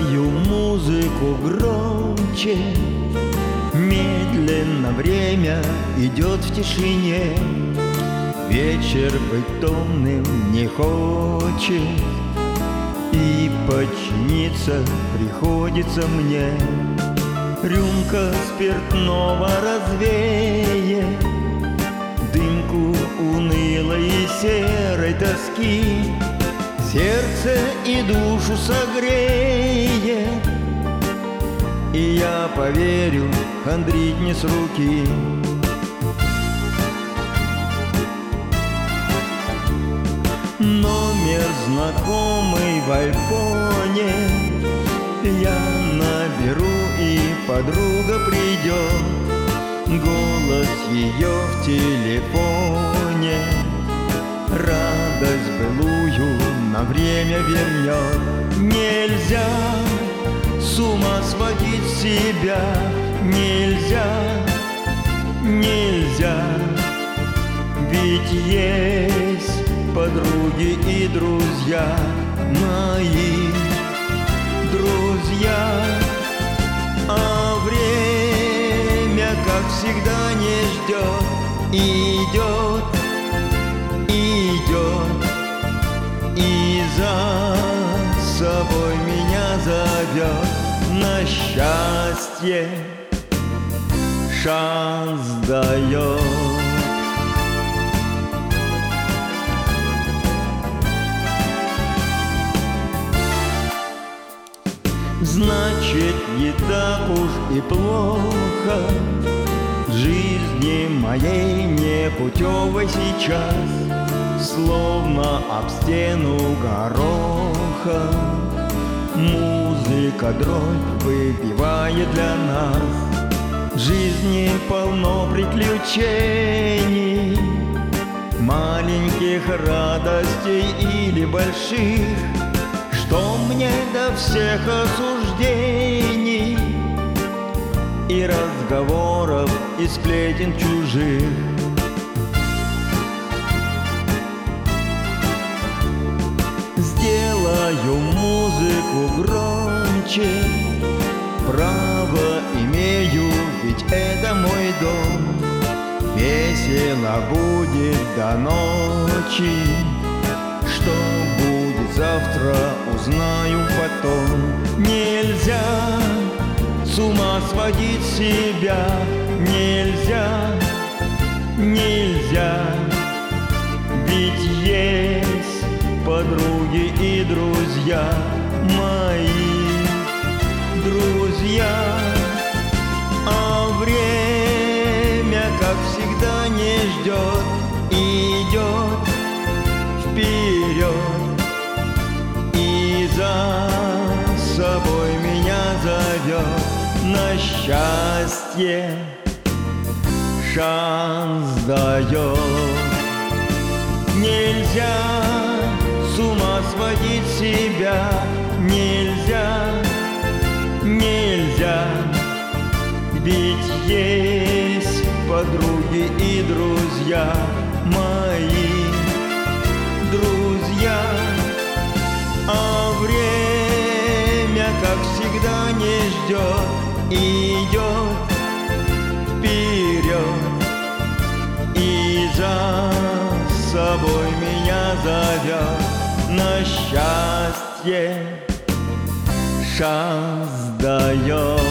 Сделаю музыку громче, медленно время идет в тишине. Вечер быть томным не хочет, и подчиниться приходится мне. Рюмка спиртного развеет дымку унылой и серой тоски, сердце и душу согреет, и я поверю, хандрить не с руки. Номер знакомый в альфоне я наберу, и подруга придет. Голос ее в телефоне радость былую на время вернет. Нельзя с ума сводить себя, нельзя, нельзя, ведь есть подруги и друзья, мои друзья. А время, как всегда, не ждет, идет, идет, и за собой меня зовет. На счастье шанс дает. Значит, не так уж и плохо в жизни моей непутевой сейчас, словно об стену гороха музыка дробь выбивает для нас. В жизни полно приключений, маленьких радостей или больших. Что мне до всех осуждений и разговоров, и сплетен чужих? Сделаю музыку громче, право имею, ведь это мой дом. Весело будет до ночи, что будет завтра, узнаю потом. Нельзя с ума сводить себя, нельзя, нельзя, ведь есть подруги и друзья, мои друзья. А время, как всегда, не ждет, идет вперед, и за собой меня зовет. На счастье шанс дает. Нельзя с ума сводить себя, нельзя, нельзя, ведь есть подруги и друзья, мои друзья. А время, как всегда, не ждет, идет вперед, и за собой меня зовет. На счастье шанс дает.